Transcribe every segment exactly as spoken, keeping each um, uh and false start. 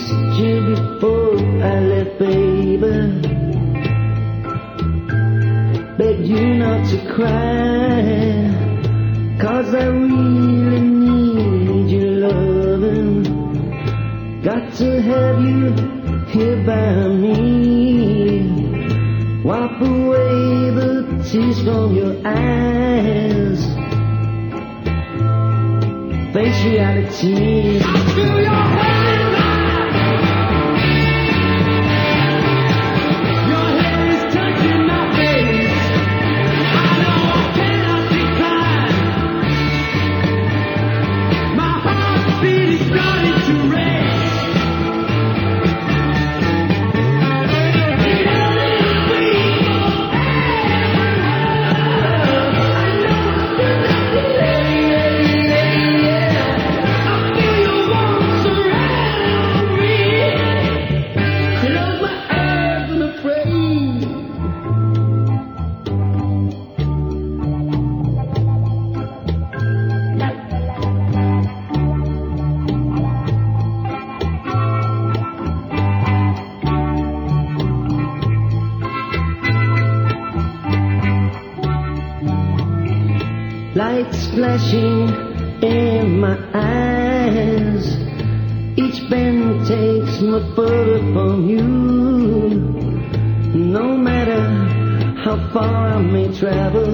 kissed you before I left, baby. Begged you not to cry, 'cause I really need your loving. Got to have you here by me. Wipe away the tears from your eyes. Face reality. I feel your hand now. Your hair is touching my face. I know I cannot decline. My heartbeat is starting to race. Lights flashing in my eyes. Each bend takes my photo from you. No matter how far I may travel,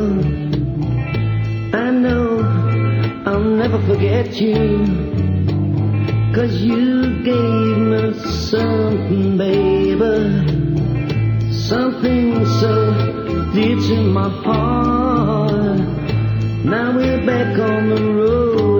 I know I'll never forget you. 'Cause you gave me something, baby, something so deep in my heart. Now we're back on the road.